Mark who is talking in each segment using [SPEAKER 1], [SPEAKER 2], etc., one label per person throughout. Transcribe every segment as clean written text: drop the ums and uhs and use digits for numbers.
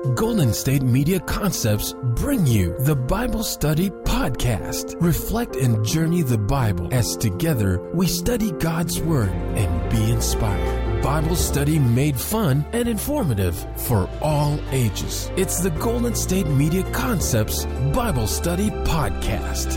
[SPEAKER 1] Golden State Media Concepts bring you the Bible Study Podcast. Reflect and journey the Bible as together we study God's Word and be inspired. Bible study made fun and informative for all ages. It's the Golden State Media Concepts Bible Study Podcast.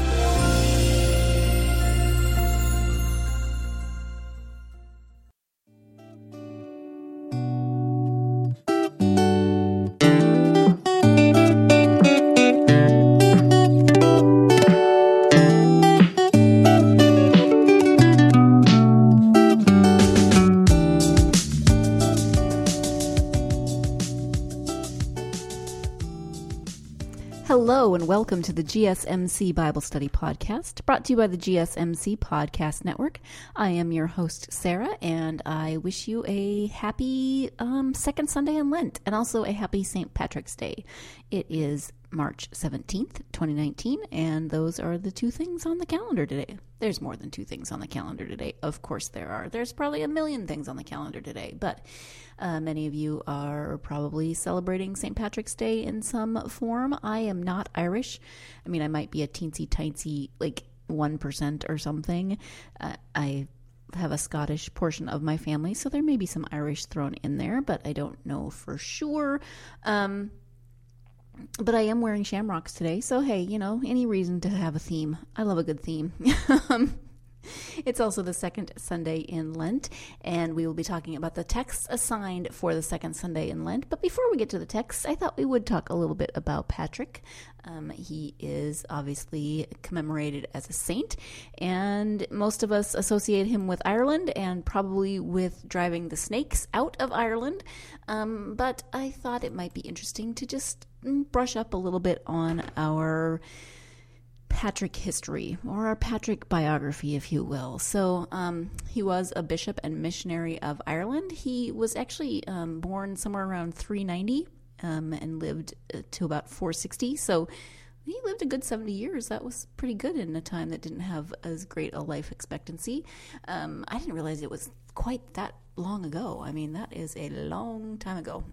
[SPEAKER 2] Hello and welcome to the GSMC Bible Study Podcast, brought to you by the GSMC Podcast Network. I am your host, Sarah, and I wish you a happy second Sunday in Lent, and also a happy St. Patrick's Day. It is March 17th, 2019, and those are the two things on the calendar today. There's more than two things on the calendar today. Of course there are. There's probably a million things on the calendar today, but many of you are probably celebrating St. Patrick's Day in some form. I am not Irish. I mean, I might be a teensy-tiny, like 1% or something. I have a Scottish portion of my family, so there may be some Irish thrown in there, but I don't know for sure. But I am wearing shamrocks today, so hey, you know, any reason to have a theme. I love a good theme. It's also the second Sunday in Lent, and we will be talking about the texts assigned for the second Sunday in Lent. But before we get to the texts, I thought we would talk a little bit about Patrick. He is obviously commemorated as a saint, and most of us associate him with Ireland and probably with driving the snakes out of Ireland. But I thought it might be interesting to just brush up a little bit on our Patrick history, or our Patrick biography, if you will. So he was a bishop and missionary of Ireland. He was actually born somewhere around 390 and lived to about 460. So he lived a good 70 years. That was pretty good in a time that didn't have as great a life expectancy. I didn't realize it was quite that long ago. I mean, that is a long time ago.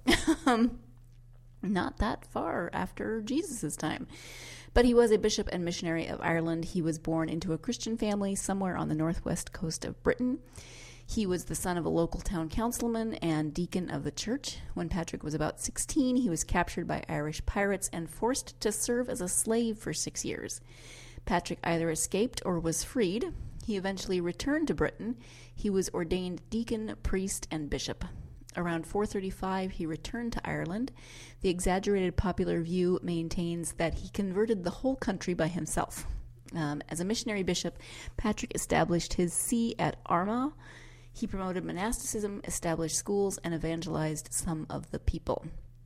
[SPEAKER 2] Not that far after Jesus' time. But he was a bishop and missionary of Ireland. He was born into a Christian family somewhere on the northwest coast of Britain. He was the son of a local town councilman and deacon of the church. When Patrick was about 16, he was captured by Irish pirates and forced to serve as a slave for 6 years. Patrick either escaped or was freed. He eventually returned to Britain. He was ordained deacon, priest, and bishop. Around 435, he returned to Ireland. The exaggerated popular view maintains that he converted the whole country by himself. As a missionary bishop, Patrick established his see at Armagh. He promoted monasticism, established schools, and evangelized some of the people.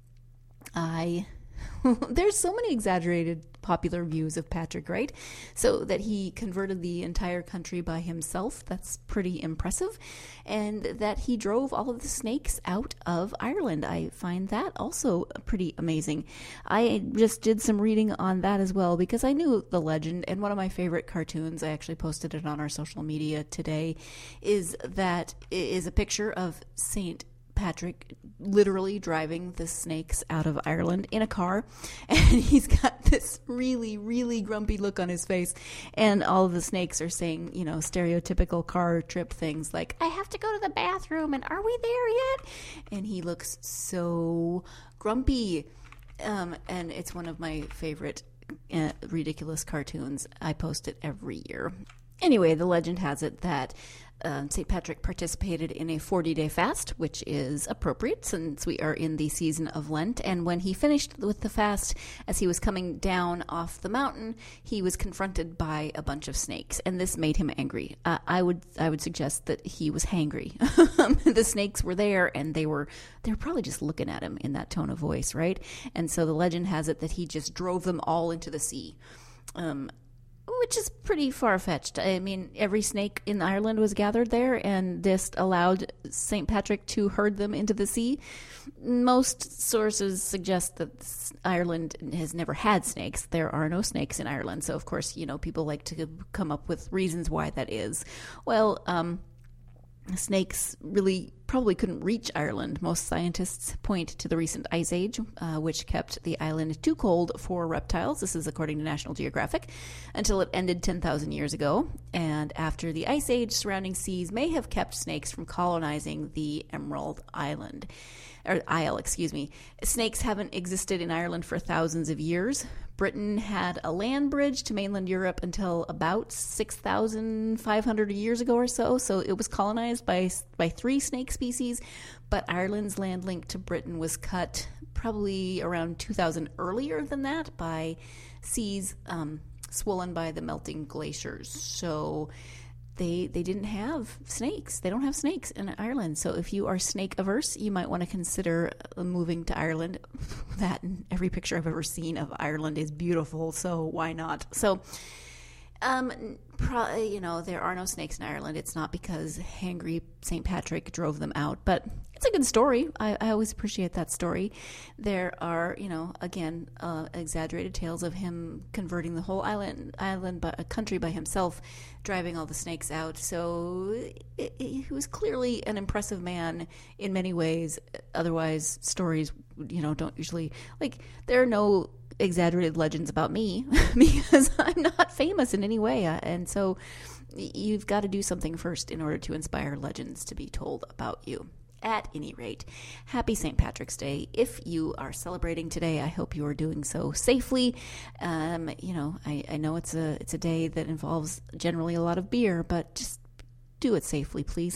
[SPEAKER 2] There's so many exaggerated popular views of Patrick, right? So that he converted the entire country by himself, that's pretty impressive. And that he drove all of the snakes out of Ireland. I find that also pretty amazing. I just did some reading on that as well because I knew the legend, and one of my favorite cartoons, I actually posted it on our social media today, is a picture of Saint Patrick literally driving the snakes out of Ireland in a car, and he's got this really, really grumpy look on his face, and all of the snakes are saying, you know, stereotypical car trip things like, I have to go to the bathroom, and are we there yet? And he looks so grumpy, and it's one of my favorite ridiculous cartoons. I post it every year. Anyway, the legend has it that St. Patrick participated in a 40-day fast, which is appropriate since we are in the season of Lent. And when he finished with the fast, as he was coming down off the mountain, he was confronted by a bunch of snakes, and this made him angry. I would suggest that he was hangry. The snakes were there, and they were probably just looking at him in that tone of voice, right? And so the legend has it that he just drove them all into the sea. Which is pretty far-fetched. I mean, every snake in Ireland was gathered there and just allowed St. Patrick to herd them into the sea. Most sources suggest that Ireland has never had snakes. There are no snakes in Ireland. So, of course, you know, people like to come up with reasons why that is. Well, Snakes really probably couldn't reach Ireland. Most scientists point to the recent ice age, which kept the island too cold for reptiles. This is according to National Geographic, until it ended 10,000 years ago. And after the ice age, surrounding seas may have kept snakes from colonizing the Emerald Isle. Snakes haven't existed in Ireland for thousands of years. Britain had a land bridge to mainland Europe until about 6,500 years ago or so. So it was colonized by 3 snake species, but Ireland's land link to Britain was cut probably around 2,000 earlier than that by seas swollen by the melting glaciers. So they didn't have snakes. They don't have snakes in Ireland. So if you are snake averse, you might want to consider moving to Ireland. That and every picture I've ever seen of Ireland is beautiful, so why not? So, there are no snakes in Ireland. It's not because angry St. Patrick drove them out, but it's a good story. I always appreciate that story. There are, again, exaggerated tales of him converting the whole island, but a country by himself, driving all the snakes out. So he was clearly an impressive man in many ways. Otherwise, stories, don't usually, there are no exaggerated legends about me because I'm not famous in any way. And so you've got to do something first in order to inspire legends to be told about you. At any rate, happy St. Patrick's Day. If you are celebrating today, I hope you are doing so safely. I know it's a day that involves generally a lot of beer, but just do it safely, please.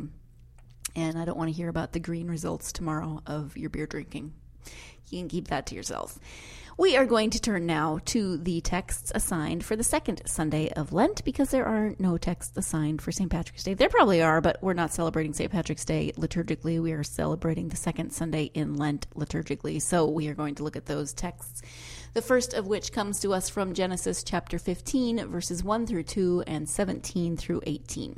[SPEAKER 2] And I don't want to hear about the green results tomorrow of your beer drinking. You can keep that to yourself. We are going to turn now to the texts assigned for the second Sunday of Lent, because there are no texts assigned for St. Patrick's Day. There probably are, but we're not celebrating St. Patrick's Day liturgically. We are celebrating the second Sunday in Lent liturgically. So we are going to look at those texts. The first of which comes to us from Genesis chapter 15, verses 1 through 2 and 17 through 18.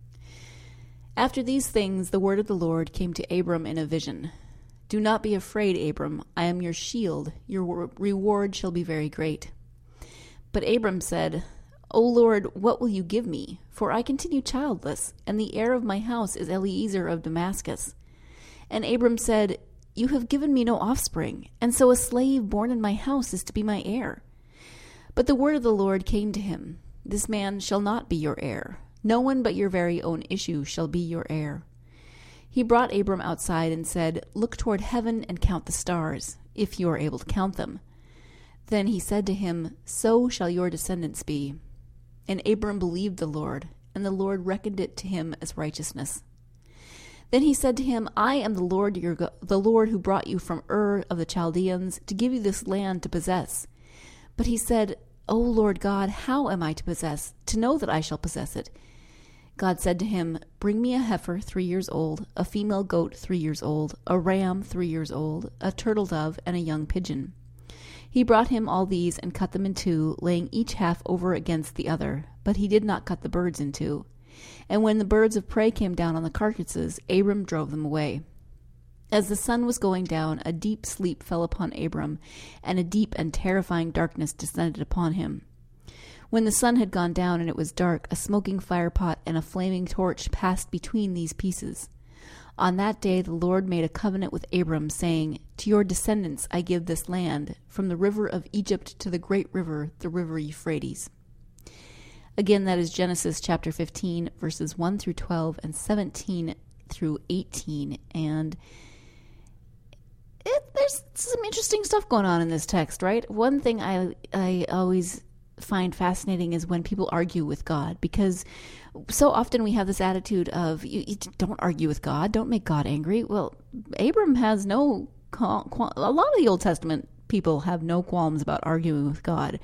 [SPEAKER 2] After these things, the word of the Lord came to Abram in a vision. Do not be afraid, Abram. I am your shield. Your reward shall be very great. But Abram said, O Lord, what will you give me? For I continue childless, and the heir of my house is Eliezer of Damascus. And Abram said, You have given me no offspring, and so a slave born in my house is to be my heir. But the word of the Lord came to him, This man shall not be your heir. No one but your very own issue shall be your heir. He brought Abram outside and said, Look toward heaven and count the stars, if you are able to count them. Then he said to him, So shall your descendants be. And Abram believed the Lord, and the Lord reckoned it to him as righteousness. Then he said to him, I am the Lord the Lord who brought you from Ur of the Chaldeans to give you this land to possess. But he said, O Lord God, how am I to possess, to know that I shall possess it? God said to him, Bring me a heifer 3 years old, a female goat 3 years old, a ram 3 years old, a turtle dove, and a young pigeon. He brought him all these and cut them in two, laying each half over against the other, but he did not cut the birds in two. And when the birds of prey came down on the carcasses, Abram drove them away. As the sun was going down, a deep sleep fell upon Abram, and a deep and terrifying darkness descended upon him. When the sun had gone down and it was dark, a smoking firepot and a flaming torch passed between these pieces. On that day the Lord made a covenant with Abram, saying, To your descendants I give this land, from the river of Egypt to the great river, the river Euphrates. Again, that is Genesis chapter 15, verses 1 through 12 and 17 through 18. And there's some interesting stuff going on in this text, right? One thing I always find fascinating is when people argue with God, because so often we have this attitude of you don't argue with God, don't make God angry. Well, Abram has no a lot of the Old Testament people have no qualms about arguing with God.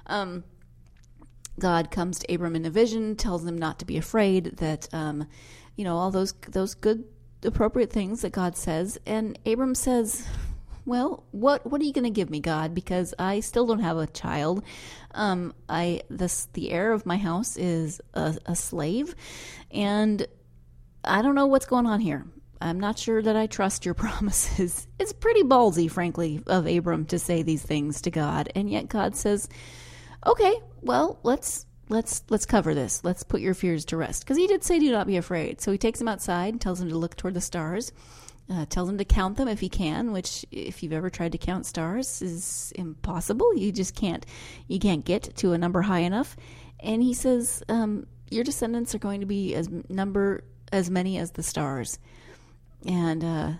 [SPEAKER 2] God comes to Abram in a vision, tells him not to be afraid, that all those good appropriate things that God says, and Abram says, well, what are you going to give me, God? Because I still don't have a child. The heir of my house is a slave, and I don't know what's going on here. I'm not sure that I trust your promises. It's pretty ballsy, frankly, of Abram to say these things to God, and yet God says, okay, well, let's let's cover this. Let's put your fears to rest. Because he did say, do not be afraid. So he takes him outside, tells him to look toward the stars, tells him to count them if he can, which if you've ever tried to count stars is impossible. You just can't. You can't get to a number high enough. And he says, your descendants are going to be as many as the stars. And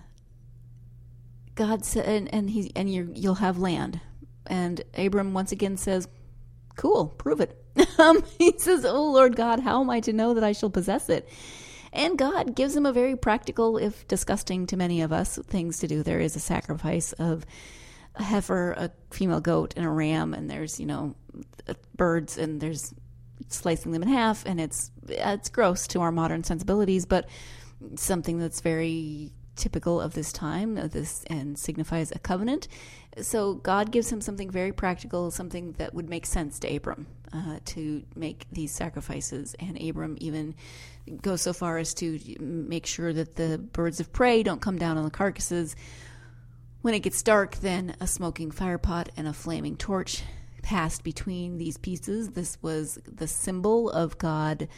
[SPEAKER 2] God said, and you'll have land. And Abram once again says, cool, prove it. He says, oh Lord God, how am I to know that I shall possess it? And God gives him a very practical, if disgusting to many of us, things to do. There is a sacrifice of a heifer, a female goat, and a ram, and there's, birds, and there's slicing them in half, and it's gross to our modern sensibilities, but something that's very typical of this time, and signifies a covenant. So God gives him something very practical, something that would make sense to Abram, to make these sacrifices. And Abram even goes so far as to make sure that the birds of prey don't come down on the carcasses. When it gets dark, then a smoking firepot and a flaming torch passed between these pieces. This was the symbol of God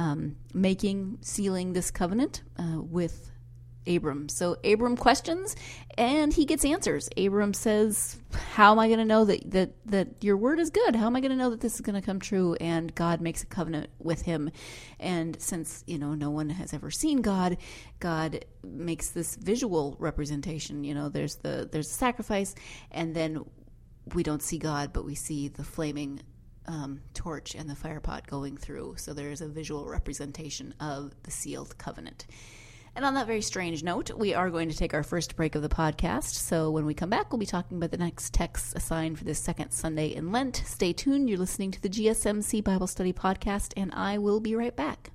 [SPEAKER 2] sealing this covenant with Abram. So Abram questions, and he gets answers. Abram says, how am I going to know that your word is good? How am I going to know that this is going to come true? And God makes a covenant with him. And since, no one has ever seen God, God makes this visual representation. There's the sacrifice, and then we don't see God, but we see the flaming torch and the firepot going through. So there is a visual representation of the sealed covenant. And on that very strange note, we are going to take our first break of the podcast. So when we come back, we'll be talking about the next text assigned for this second Sunday in Lent. Stay tuned. You're listening to the GSMC Bible Study Podcast, and I will be right back.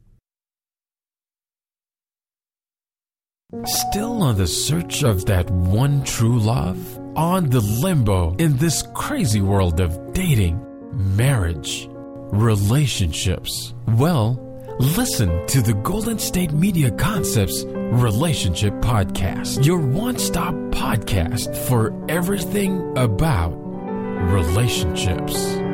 [SPEAKER 1] Still on the search of that one true love? On the limbo in this crazy world of dating, marriage, relationships? Well, listen to the Golden State Media Concepts Relationship Podcast, your one-stop podcast for everything about relationships.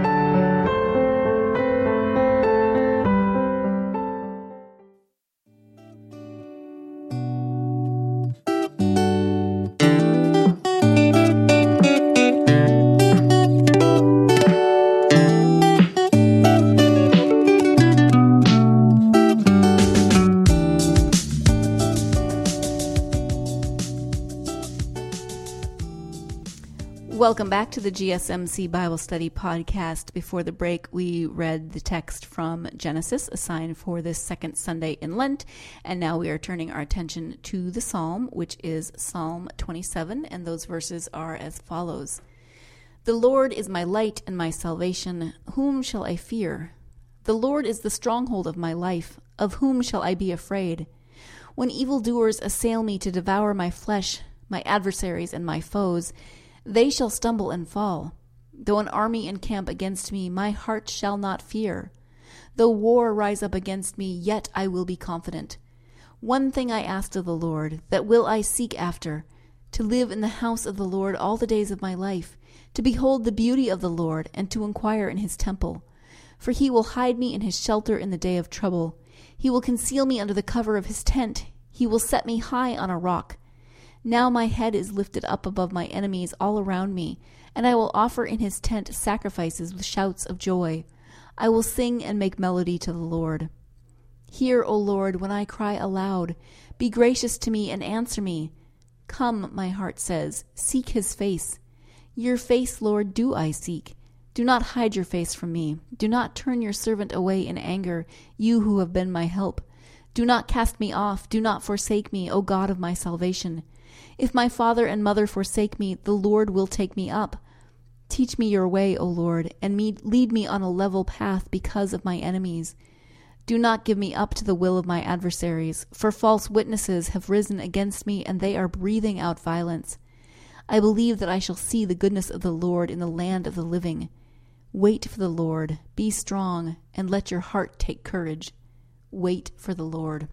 [SPEAKER 2] Welcome back to the GSMC Bible Study Podcast. Before the break, we read the text from Genesis, assigned for this second Sunday in Lent, and now we are turning our attention to the Psalm, which is Psalm 27, and those verses are as follows. The Lord is my light and my salvation. Whom shall I fear? The Lord is the stronghold of my life. Of whom shall I be afraid? When evildoers assail me to devour my flesh, my adversaries and my foes, they shall stumble and fall. Though an army encamp against me, my heart shall not fear. Though war rise up against me, yet I will be confident. One thing I asked of the Lord, that will I seek after, to live in the house of the Lord all the days of my life, to behold the beauty of the Lord, and to inquire in his temple. For he will hide me in his shelter in the day of trouble. He will conceal me under the cover of his tent. He will set me high on a rock. Now my head is lifted up above my enemies all around me, and I will offer in his tent sacrifices with shouts of joy. I will sing and make melody to the Lord. Hear, O Lord, when I cry aloud. Be gracious to me and answer me. Come, my heart says, seek his face. Your face, Lord, do I seek. Do not hide your face from me. Do not turn your servant away in anger, you who have been my help. Do not cast me off. Do not forsake me, O God of my salvation. If my father and mother forsake me, the Lord will take me up. Teach me your way, O Lord, and lead me on a level path because of my enemies. Do not give me up to the will of my adversaries, for false witnesses have risen against me, and they are breathing out violence. I believe that I shall see the goodness of the Lord in the land of the living. Wait for the Lord, be strong, and let your heart take courage. Wait for the Lord.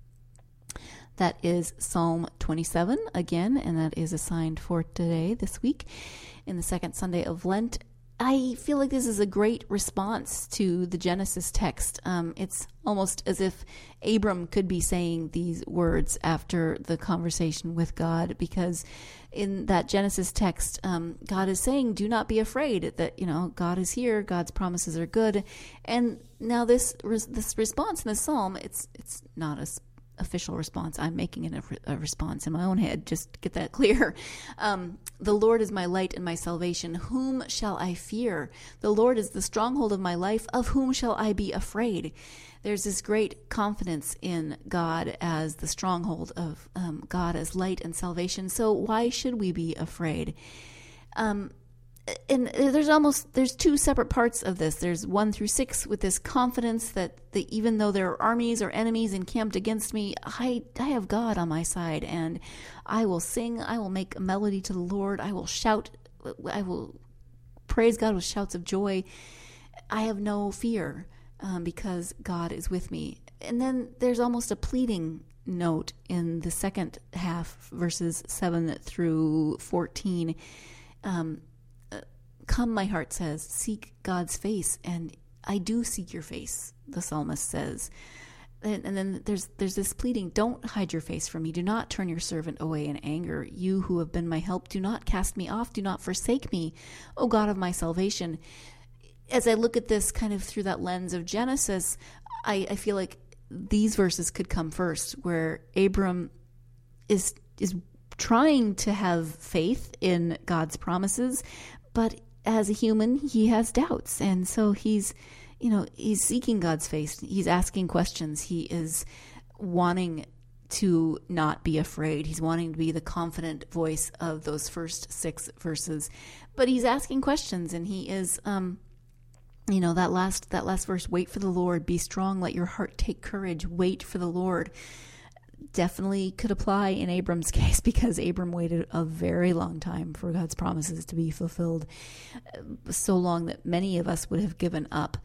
[SPEAKER 2] That is Psalm 27 again, and that is assigned for today, this week, in the second Sunday of Lent. I feel like this is a great response to the Genesis text. It's almost as if Abram could be saying these words after the conversation with God, because in that Genesis text, God is saying, do not be afraid, that, God is here, God's promises are good. And now this response in the psalm, it's not a official response. I'm making it a response in my own head, just to get that clear. The Lord is my light and my salvation. Whom shall I fear? The Lord is the stronghold of my life. Of whom shall I be afraid? There's this great confidence in God as the stronghold of God as light and salvation. So why should we be afraid? And there's two separate parts of this. There's 1 through 6 with this confidence that even though there are armies or enemies encamped against me, I have God on my side, and I will sing, I will make a melody to the Lord, I will shout, I will praise God with shouts of joy. I have no fear because God is with me. And then there's almost a pleading note in the second half, verses 7 through 14. Come, my heart says, seek God's face, and I do seek your face, the psalmist says. And then there's this pleading, don't hide your face from me. Do not turn your servant away in anger. You who have been my help, do not cast me off. Do not forsake me, O God of my salvation. As I look at this kind of through that lens of Genesis, I feel like these verses could come first, where Abram is trying to have faith in God's promises, but as a human, he has doubts. And so he's seeking God's face. He's asking questions. He is wanting to not be afraid. He's wanting to be the confident voice of those first 6 verses. But he's asking questions, and he is, that last verse, wait for the Lord, be strong, let your heart take courage, wait for the Lord. Definitely could apply in Abram's case, because Abram waited a very long time for God's promises to be fulfilled, so long that many of us would have given up.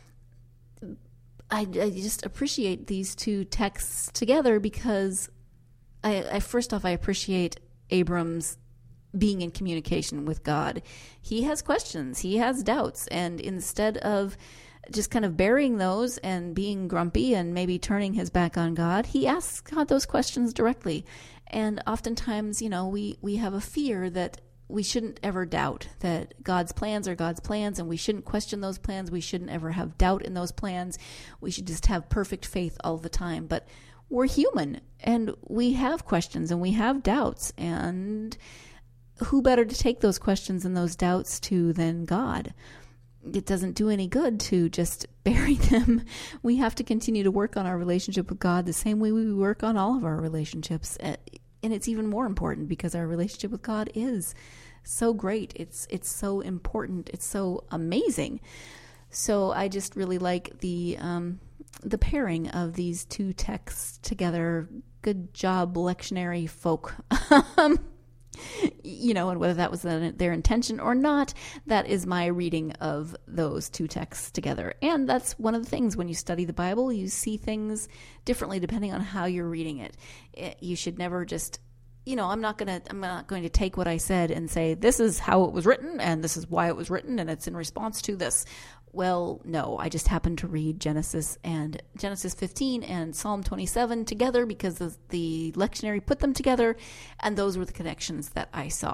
[SPEAKER 2] I just appreciate these two texts together, because I first off, I appreciate Abram's being in communication with God. He has questions, he has doubts, and instead of just kind of burying those and being grumpy and maybe turning his back on God, he asks God those questions directly. And oftentimes, we have a fear that we shouldn't ever doubt that God's plans are God's plans, and we shouldn't question those plans. We shouldn't ever have doubt in those plans. We should just have perfect faith all the time. But we're human, and we have questions, and we have doubts. And who better to take those questions and those doubts to than God? It doesn't do any good to just bury them. We have to continue to work on our relationship with God the same way we work on all of our relationships. And it's even more important because our relationship with God is so great. It's so important. It's so amazing. So I just really like the pairing of these two texts together. Good job, lectionary folk. And whether that was their intention or not, that is my reading of those two texts together. And that's one of the things when you study the Bible, you see things differently depending on how you're reading it. You should never just, I'm not going to take what I said and say, this is how it was written and this is why it was written and it's in response to this. Well, no, I just happened to read Genesis 15 and Psalm 27 together because the lectionary put them together, and those were the connections that I saw.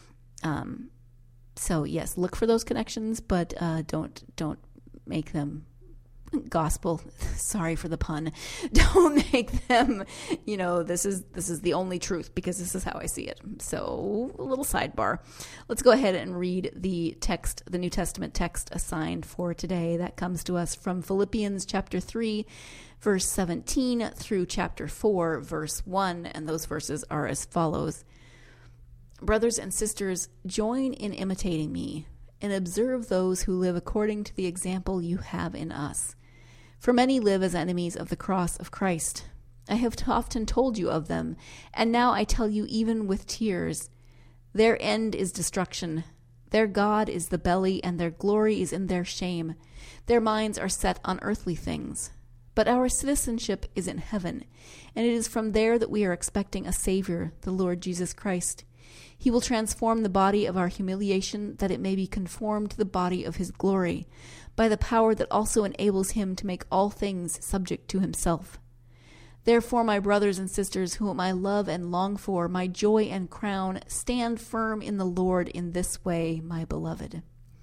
[SPEAKER 2] So yes, look for those connections, but don't make them gospel. Sorry for the pun. Don't make them, this is the only truth, because this is how I see it. So a little sidebar. Let's go ahead and read the text, the New Testament text assigned for today. That comes to us from Philippians chapter 3, verse 17 through chapter 4, verse 1. And those verses are as follows. Brothers and sisters, join in imitating me and observe those who live according to the example you have in us. For many live as enemies of the cross of Christ. I have often told you of them, and now I tell you even with tears. Their end is destruction. Their God is the belly, and their glory is in their shame. Their minds are set on earthly things. But our citizenship is in heaven, and it is from there that we are expecting a Savior, the Lord Jesus Christ. He will transform the body of our humiliation, that it may be conformed to the body of his glory, by the power that also enables him to make all things subject to himself. Therefore, my brothers and sisters, whom I love and long for, my joy and crown, stand firm in the Lord in this way, my beloved.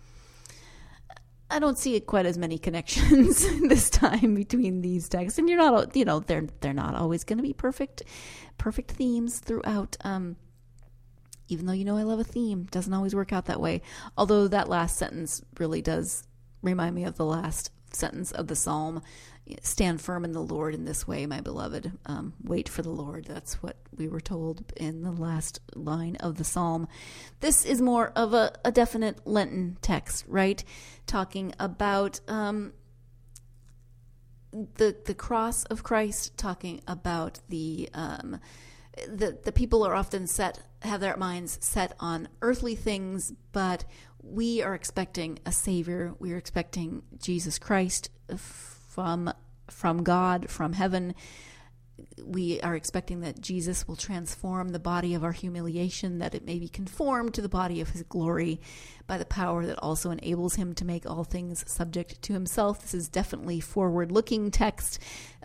[SPEAKER 2] I don't see quite as many connections this time between these texts, and you're not, they're not always going to be perfect themes throughout. Even though I love a theme, doesn't always work out that way. Although that last sentence really does remind me of the last sentence of the psalm. Stand firm in the Lord in this way, my beloved. Wait for the Lord. That's what we were told in the last line of the psalm. This is more of a definite Lenten text, right? Talking about the cross of Christ, talking about the people are often have their minds set on earthly things, but we are expecting a Savior. We are expecting Jesus Christ from God, from heaven. We are expecting that Jesus will transform the body of our humiliation, that it may be conformed to the body of his glory by the power that also enables him to make all things subject to himself. This is definitely forward-looking text,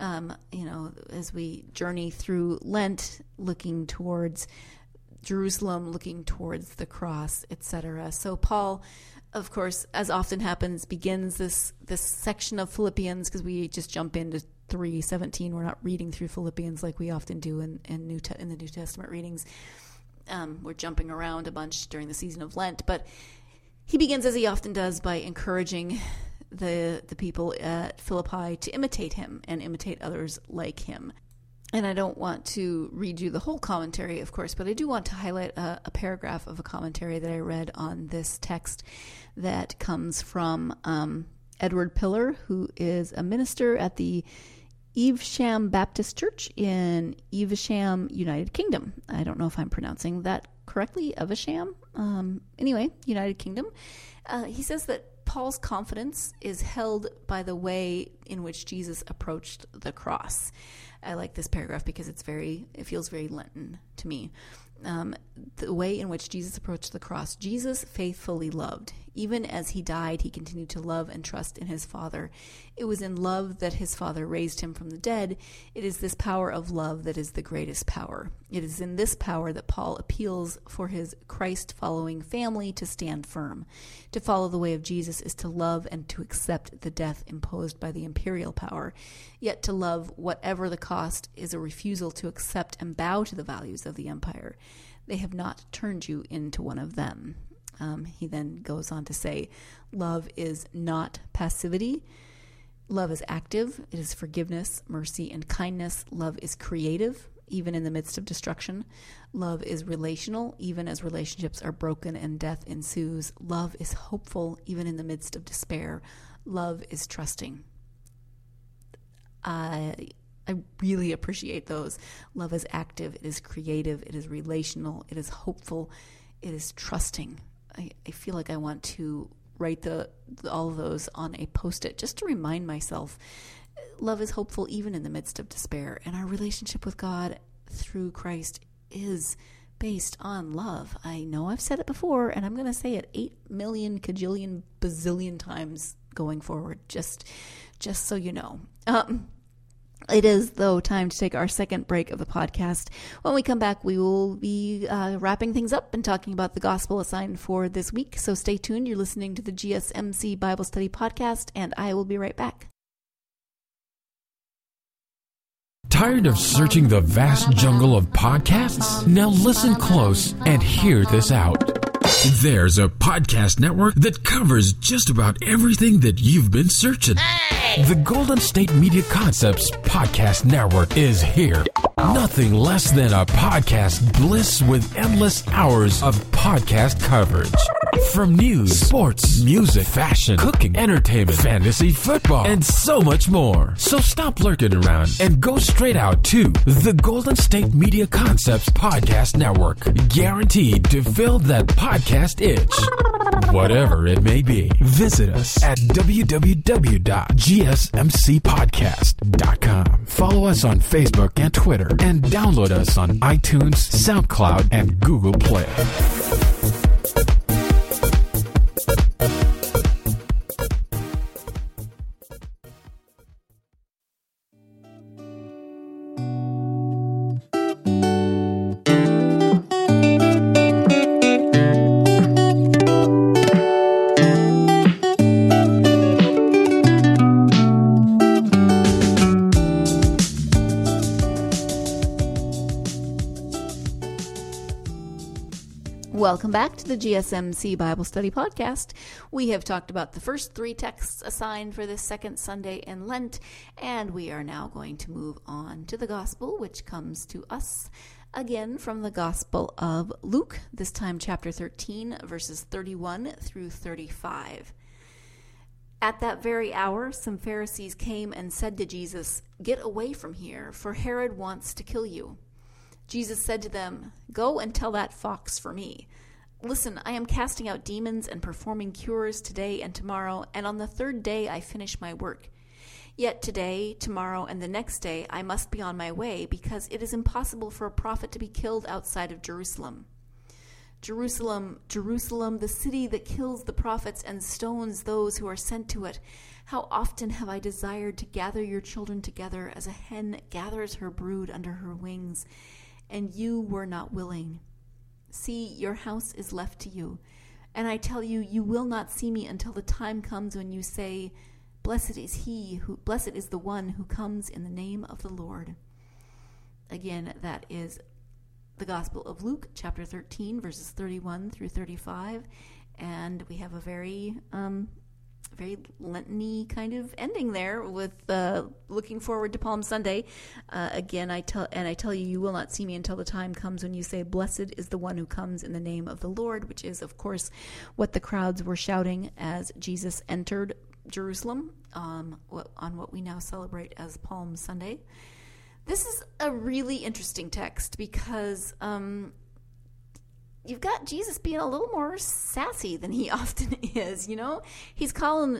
[SPEAKER 2] as we journey through Lent, looking towards Jerusalem, looking towards the cross, etc. So Paul, of course, as often happens, begins this section of Philippians, because we just jump into 3:17. We're not reading through Philippians like we often do in the New Testament readings. We're jumping around a bunch during the season of Lent, but he begins, as he often does, by encouraging the people at Philippi to imitate him and imitate others like him. And I don't want to read you the whole commentary, of course, but I do want to highlight a paragraph of a commentary that I read on this text that comes from Edward Pillar, who is a minister at the Evesham Baptist Church in Evesham, United Kingdom. I don't know if I'm pronouncing that correctly, Evesham. Anyway, United Kingdom. He says that Paul's confidence is held by the way in which Jesus approached the cross. I like this paragraph because it feels very Lenten to me. The way in which Jesus approached the cross. Jesus faithfully loved. Even as he died, he continued to love and trust in his Father. It was in love that his Father raised him from the dead. It is this power of love that is the greatest power. It is in this power that Paul appeals for his Christ-following family to stand firm. To follow the way of Jesus is to love and to accept the death imposed by the imperial power. Yet to love, whatever the cost, is a refusal to accept and bow to the values of the empire. They have not turned you into one of them. He then goes on to say, love is not passivity. Love is active. It is forgiveness, mercy, and kindness. Love is creative, even in the midst of destruction. Love is relational, even as relationships are broken and death ensues. Love is hopeful, even in the midst of despair. Love is trusting. I really appreciate those. Love is active. It is creative. It is relational. It is hopeful. It is trusting. I feel like I want to write all of those on a Post-it just to remind myself. Love is hopeful even in the midst of despair. And our relationship with God through Christ is based on love. I know I've said it before, and I'm going to say it 8 million kajillion bazillion times going forward, just so you know. It is, though, time to take our second break of the podcast. When we come back, we will be wrapping things up and talking about the gospel assigned for this week. So stay tuned. You're listening to the GSMC Bible Study Podcast, and I will be right back.
[SPEAKER 1] Tired of searching the vast jungle of podcasts? Now listen close and hear this out. There's a podcast network that covers just about everything that you've been searching. Hey! The Golden State Media Concepts Podcast Network is here. Nothing less than a podcast bliss with endless hours of podcast coverage. From news, sports, music, fashion, cooking, entertainment, fantasy, football, and so much more. So stop lurking around and go straight out to the Golden State Media Concepts Podcast Network. Guaranteed to fill that podcast itch. whatever it may be. Visit us at www.gsmcpodcast.com. Follow us on Facebook and Twitter, and download us on iTunes, SoundCloud, and Google Play.
[SPEAKER 2] Welcome back to the GSMC Bible Study Podcast. We have talked about the first 3 texts assigned for this second Sunday in Lent, and we are now going to move on to the Gospel, which comes to us again from the Gospel of Luke, this time chapter 13, verses 31 through 35. At that very hour, some Pharisees came and said to Jesus, "Get away from here, for Herod wants to kill you." Jesus said to them, "Go and tell that fox for me. Listen, I am casting out demons and performing cures today and tomorrow, and on the 3rd day I finish my work. Yet today, tomorrow, and the next day I must be on my way, because it is impossible for a prophet to be killed outside of Jerusalem. Jerusalem, Jerusalem, the city that kills the prophets and stones those who are sent to it. How often have I desired to gather your children together as a hen gathers her brood under her wings, and you were not willing. See, your house is left to you. And I tell you, you will not see me until the time comes when you say, blessed is the one who comes in the name of the Lord." Again, that is the Gospel of Luke, chapter 13, verses 31 through 35. And we have a very Lenten-y kind of ending there with looking forward to Palm Sunday. Again, I tell you, you will not see me until the time comes when you say, blessed is the one who comes in the name of the Lord, which is, of course, what the crowds were shouting as Jesus entered Jerusalem on what we now celebrate as Palm Sunday. This is a really interesting text because you've got Jesus being a little more sassy than he often is. You know, he's calling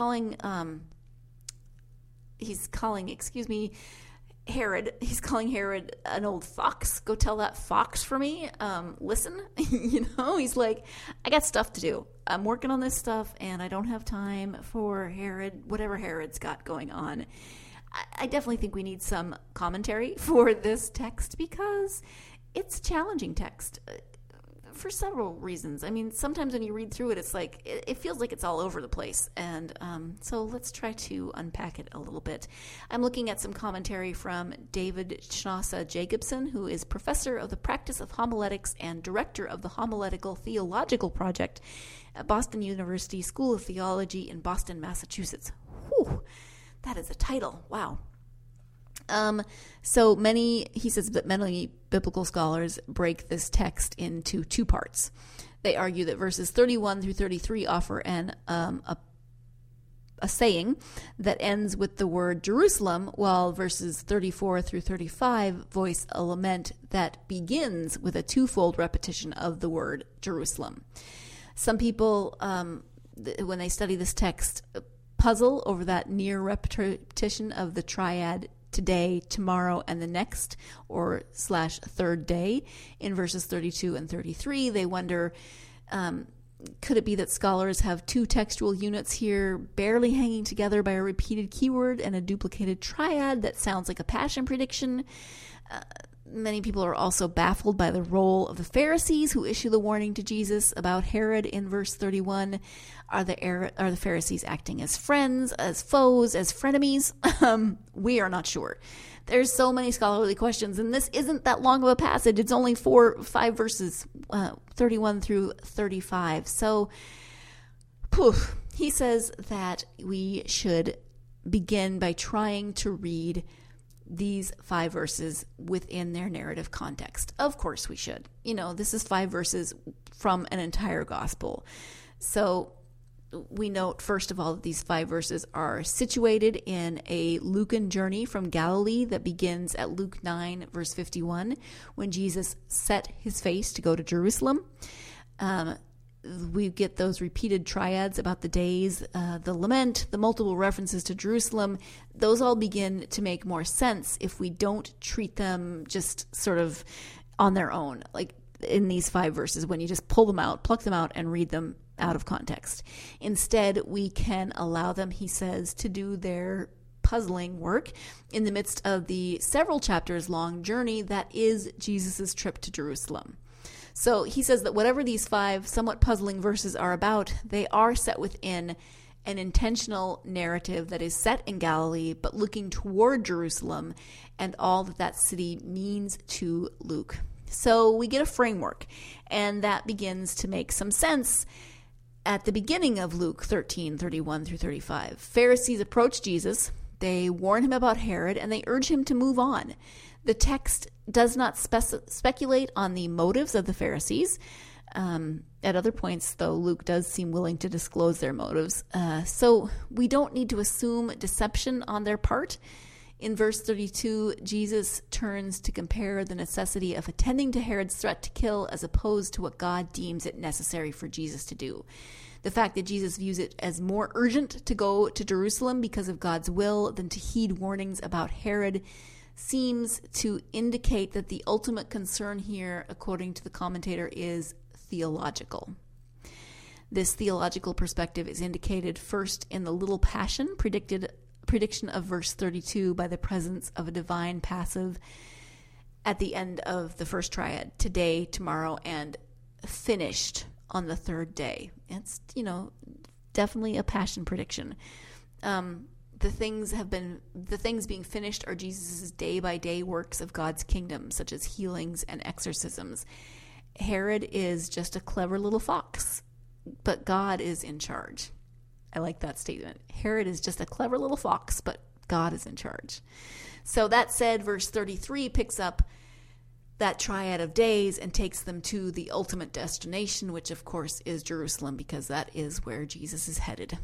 [SPEAKER 2] Herod. He's calling Herod an old fox. Go tell that fox for me. Listen, you know, he's like, I got stuff to do. I'm working on this stuff, and I don't have time for Herod, whatever Herod's got going on. I definitely think we need some commentary for this text because it's a challenging text for several reasons. I mean, sometimes when you read through it, it's like, it feels like it's all over the place. And so let's try to unpack it a little bit. I'm looking at some commentary from David Schnossa Jacobson, who is professor of the practice of homiletics and director of the Homiletical Theological Project at Boston University School of Theology in Boston, Massachusetts. Whew, that is a title. Wow. He says that many biblical scholars break this text into 2 parts. They argue that verses 31 through 33 offer a saying that ends with the word Jerusalem, while verses 34 through 35 voice a lament that begins with a 2-fold repetition of the word Jerusalem. Some people, when they study this text, puzzle over that near repetition of the triad today, tomorrow, and the next, or / 3rd day in verses 32 and 33. They wonder, could it be that scholars have 2 textual units here barely hanging together by a repeated keyword and a duplicated triad that sounds like a passion prediction? Many people are also baffled by the role of the Pharisees who issue the warning to Jesus about Herod in verse 31. Are the Pharisees acting as friends, as foes, as frenemies? We are not sure. There's so many scholarly questions, and this isn't that long of a passage. It's only 4-5 verses, 31 through 35. So, he says that we should begin by trying to read these 5 verses within their narrative context. Of course we should. You know, this is 5 verses from an entire gospel. So we note, first of all, that these 5 verses are situated in a Lucan journey from Galilee that begins at Luke 9, verse 51, when Jesus set his face to go to Jerusalem. we get those repeated triads about the days, the lament, the multiple references to Jerusalem. Those all begin to make more sense if we don't treat them just sort of on their own, like in these 5 verses, when you just pull them out, pluck them out, and read them out of context. Instead, we can allow them, he says, to do their puzzling work in the midst of the several chapters long journey that is Jesus's trip to Jerusalem. So he says that whatever these 5 somewhat puzzling verses are about, they are set within an intentional narrative that is set in Galilee, but looking toward Jerusalem and all that that city means to Luke. So we get a framework, and that begins to make some sense at the beginning of Luke 13:31 through 35. Pharisees approach Jesus. They warn him about Herod, and they urge him to move on. The text does not speculate on the motives of the Pharisees. At other points, though, Luke does seem willing to disclose their motives. So we don't need to assume deception on their part. In verse 32, Jesus turns to compare the necessity of attending to Herod's threat to kill as opposed to what God deems it necessary for Jesus to do. The fact that Jesus views it as more urgent to go to Jerusalem because of God's will than to heed warnings about Herod seems to indicate that the ultimate concern here, according to the commentator, is theological. This theological perspective is indicated first in the little passion prediction of verse 32 by the presence of a divine passive at the end of the first triad, today, tomorrow, and finished on the 3rd day. It's, definitely a passion prediction. The things being finished are Jesus' day-by-day works of God's kingdom, such as healings and exorcisms. Herod is just a clever little fox, but God is in charge. I like that statement. Herod is just a clever little fox, but God is in charge. So that said, verse 33 picks up that triad of days and takes them to the ultimate destination, which of course is Jerusalem, because that is where Jesus is headed.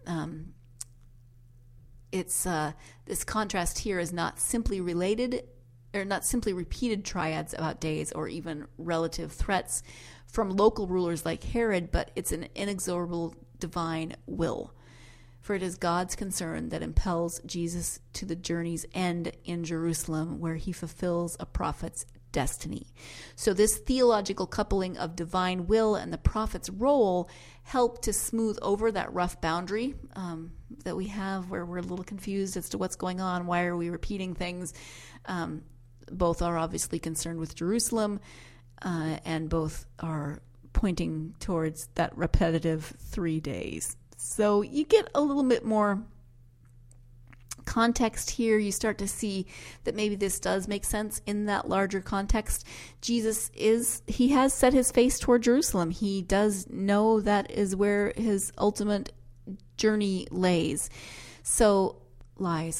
[SPEAKER 2] This contrast here is not simply repeated triads about days or even relative threats from local rulers like Herod, but it's an inexorable divine will. For it is God's concern that impels Jesus to the journey's end in Jerusalem, where he fulfills a prophet's destiny. So this theological coupling of divine will and the prophet's role help to smooth over that rough boundary that we have, where we're a little confused as to what's going on. Why are we repeating things? Both are obviously concerned with Jerusalem, and both are pointing towards that repetitive 3 days. So you get a little bit more context here. You start to see that maybe this does make sense in that larger context. Jesus he has set his face toward Jerusalem. He does know that is where his ultimate journey lays. So lies.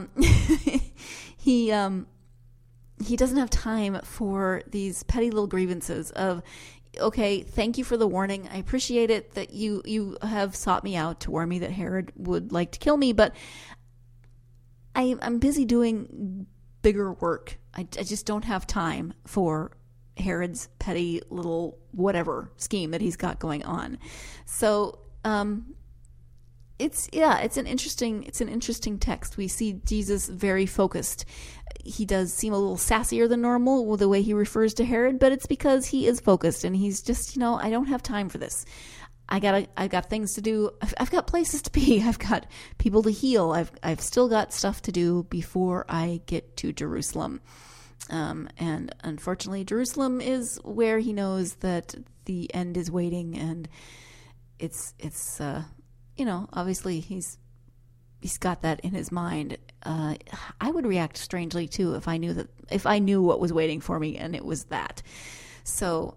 [SPEAKER 2] He doesn't have time for these petty little grievances of, okay, thank you for the warning. I appreciate it that you have sought me out to warn me that Herod would like to kill me, but I'm busy doing bigger work. I just don't have time for Herod's petty little whatever scheme that he's got going on. So it's an interesting text. We see Jesus very focused. He does seem a little sassier than normal with the way he refers to Herod, but it's because he is focused and he's just, I don't have time for this. I've got things to do. I've got places to be. I've got people to heal. I've still got stuff to do before I get to Jerusalem. And unfortunately, Jerusalem is where he knows that the end is waiting, and it's obviously he's got that in his mind. I would react strangely too if I knew what was waiting for me and it was that. So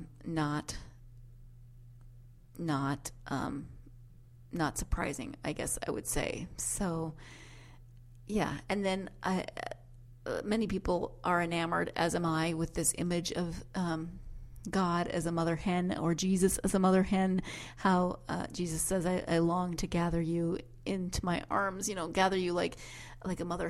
[SPEAKER 2] not surprising, I guess I would say. So yeah, and then many people are enamored, as am I, with this image of God as a mother hen, or Jesus as a mother hen. How Jesus says, I long to gather you into my arms, gather you like a mother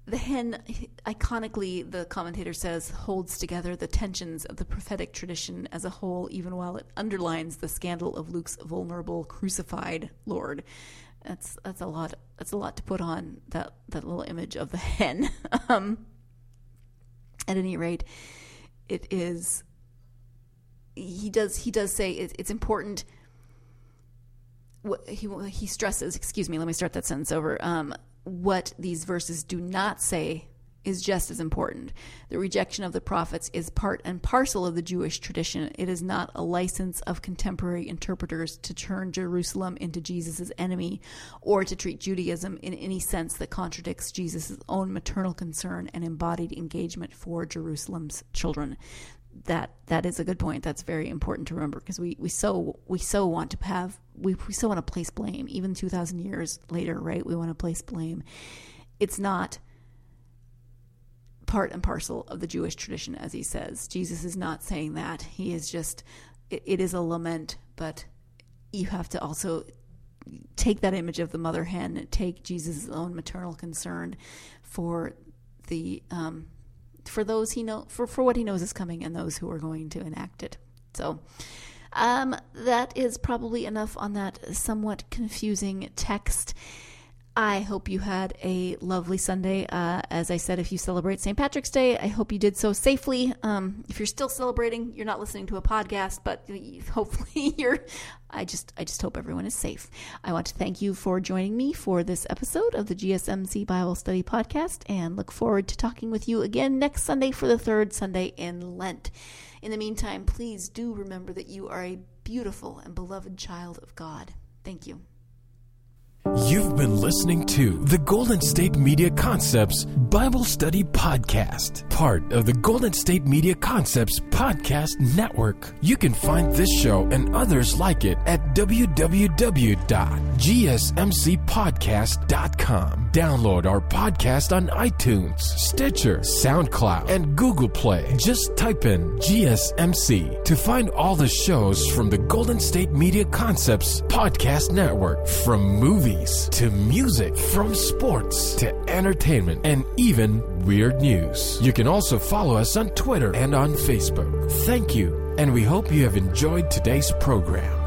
[SPEAKER 2] The hen, iconically, the commentator says, holds together the tensions of the prophetic tradition as a whole, even while it underlines the scandal of Luke's vulnerable, crucified Lord. That's a lot. That's a lot to put on that little image of the hen. At any rate, it is. He does say it's important. What he stresses. Excuse me. Let me start that sentence over. What these verses do not say is just as important. The rejection of the prophets is part and parcel of the Jewish tradition. It is not a license of contemporary interpreters to turn Jerusalem into Jesus' enemy or to treat Judaism in any sense that contradicts Jesus' own maternal concern and embodied engagement for Jerusalem's children. That is a good point. That's very important to remember, because we so want to place blame even 2,000 years later, right? We want to place blame. It's not part and parcel of the Jewish tradition, as he says. Jesus is not saying that. He is just, it is a lament, but you have to also take that image of the mother hen, take Jesus' own maternal concern for the for those he know, for what he knows is coming, and those who are going to enact it. So that is probably enough on that somewhat confusing text. I hope you had a lovely Sunday. As I said, if you celebrate St. Patrick's Day, I hope you did so safely. If you're still celebrating, you're not listening to a podcast, but hopefully I just hope everyone is safe. I want to thank you for joining me for this episode of the GSMC Bible Study Podcast, and look forward to talking with you again next Sunday for the third Sunday in Lent. In the meantime, please do remember that you are a beautiful and beloved child of God. Thank you.
[SPEAKER 1] You've been listening to the Golden State Media Concepts Bible Study Podcast, part of the Golden State Media Concepts Podcast Network. You can find this show and others like it at www.gsmcpodcast.com. Download our podcast on iTunes, Stitcher, SoundCloud, and Google Play. Just type in GSMC to find all the shows from the Golden State Media Concepts Podcast Network, from movies to music, from sports to entertainment, and even weird news. You can also follow us on Twitter and on Facebook. Thank you, and we hope you have enjoyed today's program.